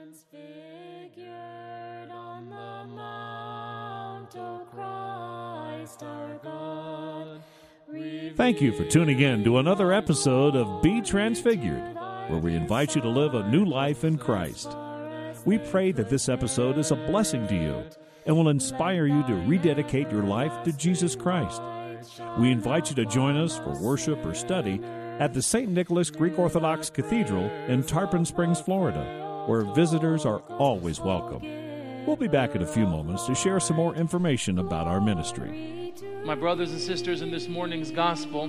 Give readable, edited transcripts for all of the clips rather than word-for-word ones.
Transfigured on the mount, O Christ our God. Thank you for tuning in to another episode of Be Transfigured, where we invite you to live a new life in Christ. We pray that this episode is a blessing to you and will inspire you to rededicate your life to Jesus Christ. We invite you to join us for worship or study at the St. Nicholas Greek Orthodox Cathedral in Tarpon Springs, Florida, where visitors are always welcome. We'll be back in a few moments to share some more information about our ministry. My brothers and sisters, in this morning's gospel,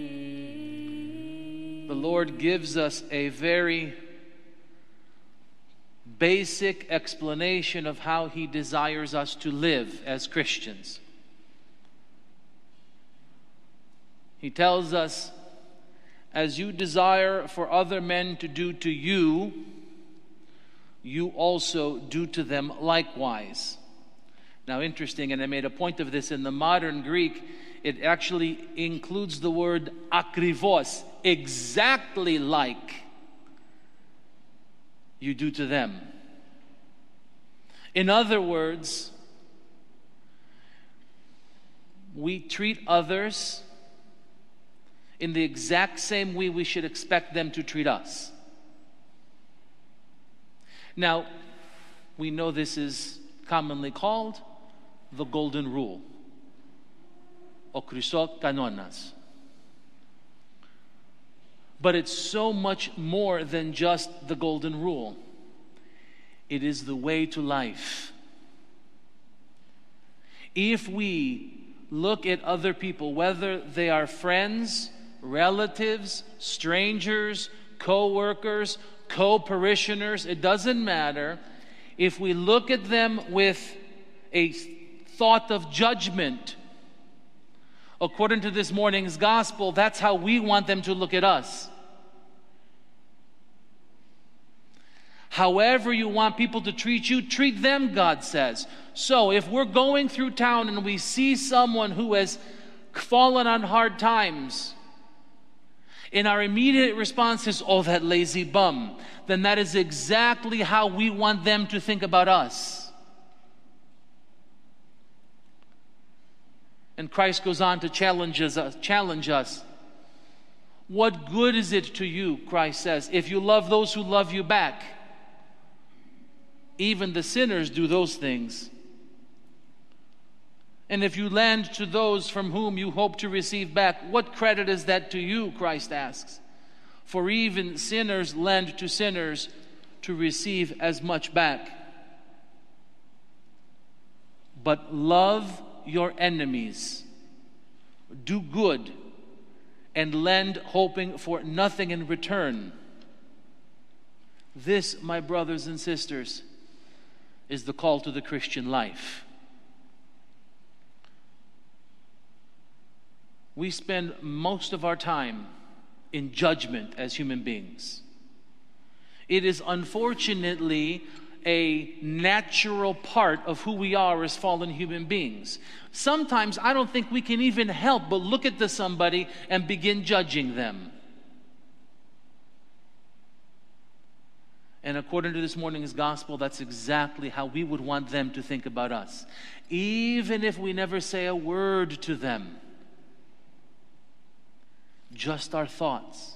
the Lord gives us a very basic explanation of how He desires us to live as Christians. He tells us, as you desire for other men to do to you, you also do to them likewise. Now, interesting, and I made a point of this in the modern Greek, it actually includes the word akrivos, exactly like you do to them. In other words, we treat others in the exact same way we should expect them to treat us. Now, we know this is commonly called the Golden Rule, o Christos Kanonas. But it's so much more than just the Golden Rule. It is the way to life. If we look at other people, whether they are friends, relatives, strangers, co-workers, co-parishioners, it doesn't matter. If we look at them with a thought of judgment, according to this morning's gospel, that's how we want them to look at us. However you want people to treat you, treat them, God says. So if we're going through town and we see someone who has fallen on hard times, and our immediate response is, oh, that lazy bum, then that is exactly how we want them to think about us. And Christ goes on to challenge us. What good is it to you, Christ says, if you love those who love you back? Even the sinners do those things. And if you lend to those from whom you hope to receive back, what credit is that to you, Christ asks? For even sinners lend to sinners to receive as much back. But love your enemies, do good, and lend hoping for nothing in return. This, my brothers and sisters, is the call to the Christian life. We spend most of our time in judgment as human beings. It is unfortunately a natural part of who we are as fallen human beings. Sometimes I don't think we can even help but look at somebody and begin judging them. And according to this morning's gospel, that's exactly how we would want them to think about us. Even if we never say a word to them. Just our thoughts.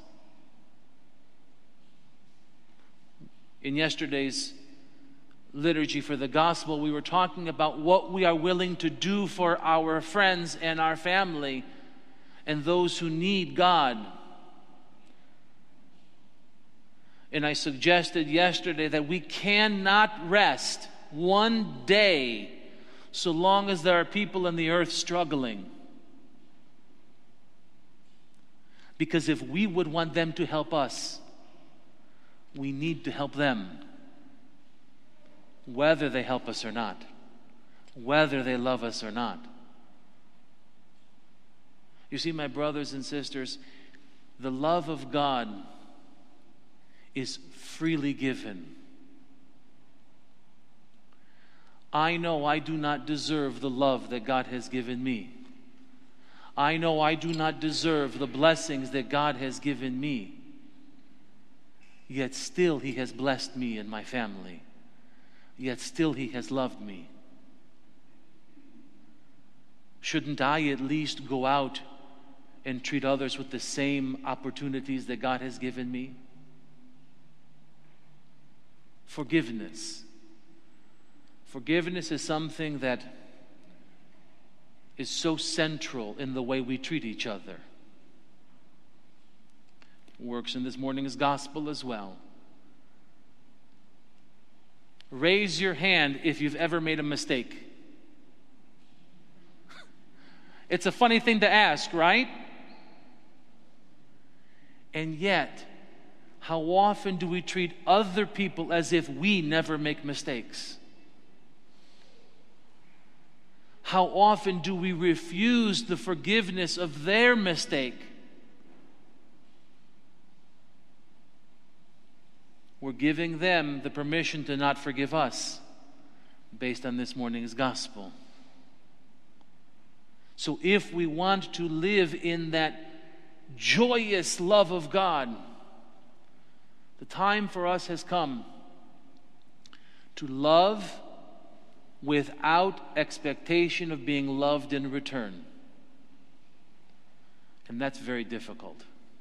In yesterday's liturgy for the gospel, we were talking about what we are willing to do for our friends and our family and those who need God. And I suggested yesterday that we cannot rest one day so long as there are people on the earth struggling. Because if we would want them to help us, we need to help them. Whether they help us or not. Whether they love us or not. You see, my brothers and sisters, the love of God is freely given. I know I do not deserve the love that God has given me. I know I do not deserve the blessings that God has given me. Yet still He has blessed me and my family. Yet still He has loved me. Shouldn't I at least go out and treat others with the same opportunities that God has given me? Forgiveness. Forgiveness is something that is so central in the way we treat each other. Works in this morning's gospel as well. Raise your hand if you've ever made a mistake. It's a funny thing to ask, right? And yet, how often do we treat other people as if we never make mistakes? How often do we refuse the forgiveness of their mistake? We're giving them the permission to not forgive us based on this morning's gospel. So if we want to live in that joyous love of God, the time for us has come to love without expectation of being loved in return. And that's very difficult.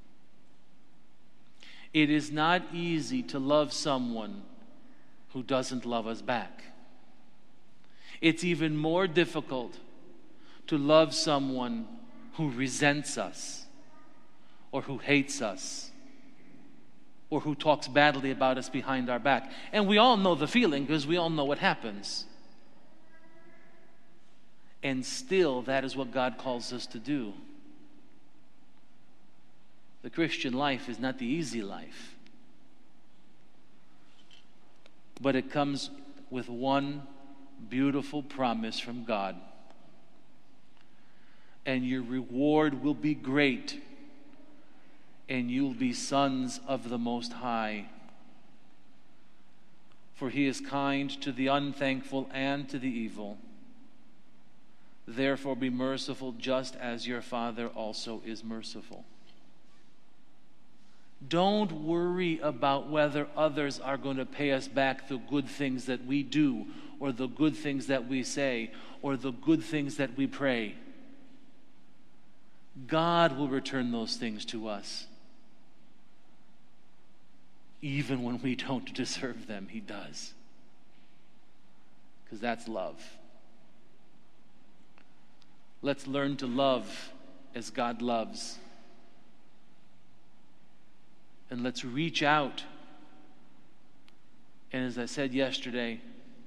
It is not easy to love someone who doesn't love us back. It's even more difficult to love someone who resents us, or who hates us, or who talks badly about us behind our back. And we all know the feeling because we all know what happens. And still, that is what God calls us to do. The Christian life is not the easy life, but it comes with one beautiful promise from God. And your reward will be great, and you'll be sons of the Most High. For He is kind to the unthankful and to the evil. Therefore be merciful, just as your Father also is merciful. Don't worry about whether others are going to pay us back the good things that we do, or the good things that we say, or the good things that we pray. God will return those things to us. Even when we don't deserve them, He does. Because that's love. Let's learn to love as God loves. And let's reach out. And as I said yesterday,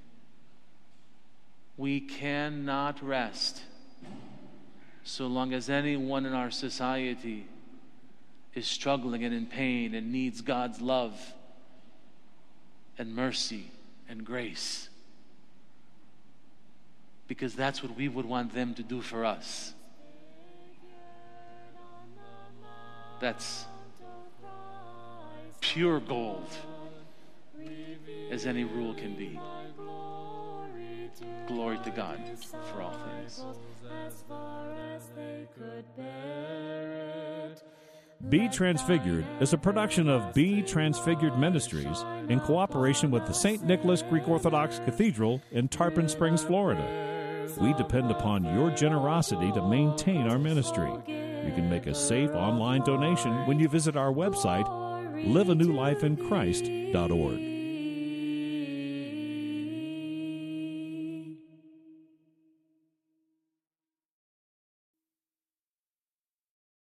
we cannot rest so long as anyone in our society is struggling and in pain and needs God's love and mercy and grace. Because that's what we would want them to do for us. That's pure gold, as any rule can be. Glory to God for all things. Be Transfigured is a production of Be Transfigured Ministries in cooperation with the St. Nicholas Greek Orthodox Cathedral in Tarpon Springs, Florida. We depend upon your generosity to maintain our ministry. You can make a safe online donation when you visit our website, liveanewlifeinchrist.org.